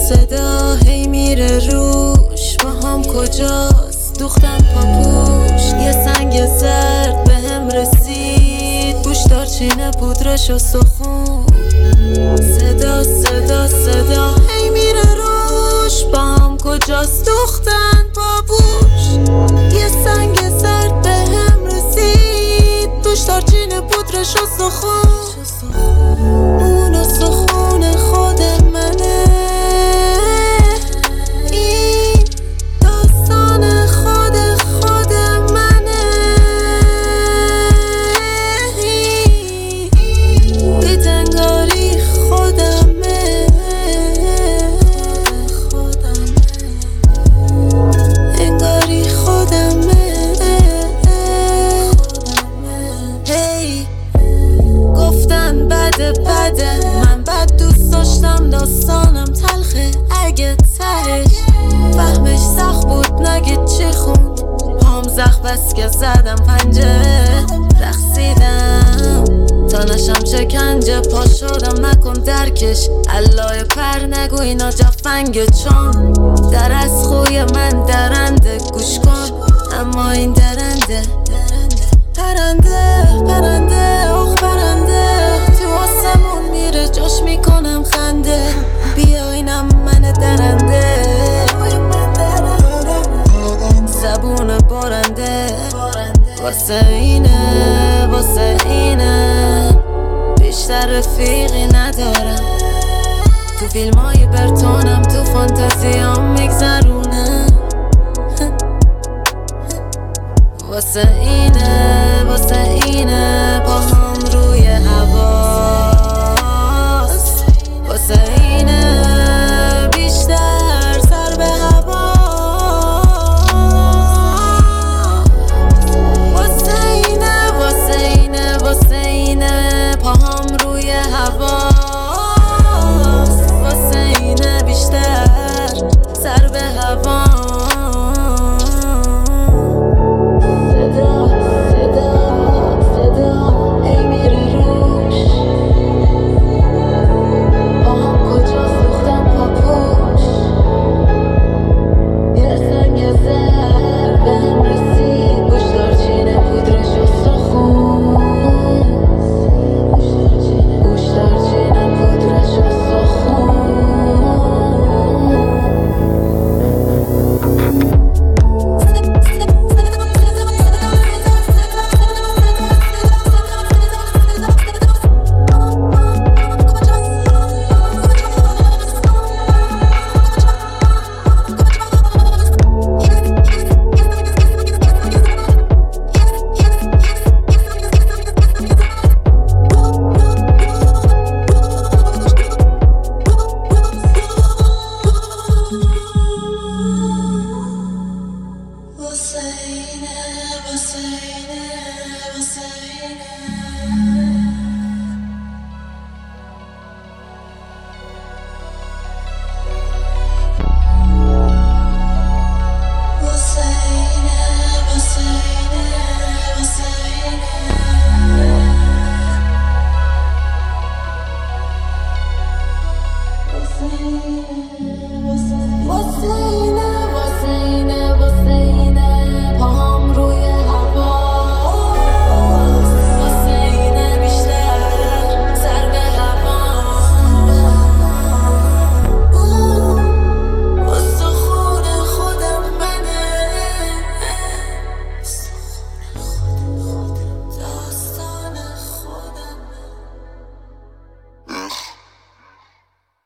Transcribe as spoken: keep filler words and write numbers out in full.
صدا هی میره روش، با هم کجاست دوختن پاپوش. یه سنگ زرد به هم رسید، گوش دارچین پودرش و سخون. صدا صدا صدا هی میره روش، با هم کجاست دوختن پاپوش. یه سنگ زرد به هم رسید، گوش دارچین پودرش و سخون. اون و سخون خود منه، این داستان خود خود منه. این انگاری خودمه، انگاری خودمه. هی گفتن بده بده، من بد دوست داشتم، داستانم تلخه. اگه تهش فهمش سخت بود نگید چی خوند. پام زخم بس که زدم پنجه، رقصیدم تا نشم شکنجه. پا شدم نکن درکش، علای پر نگو اینا جفنگه. چون در از خوی من درنده، گوش کن اما این درنده. پرنده پرنده آخ پرنده، تو آسمون میره جاش میکنم خنده. بیا اینم من درنده، زبون برنده. واسه اینه واسه اینه بیشتر رفیقی ندارم. تو فیلم های برتونم، تو فانتزیام میگذرونه. واسه اینه واسه اینه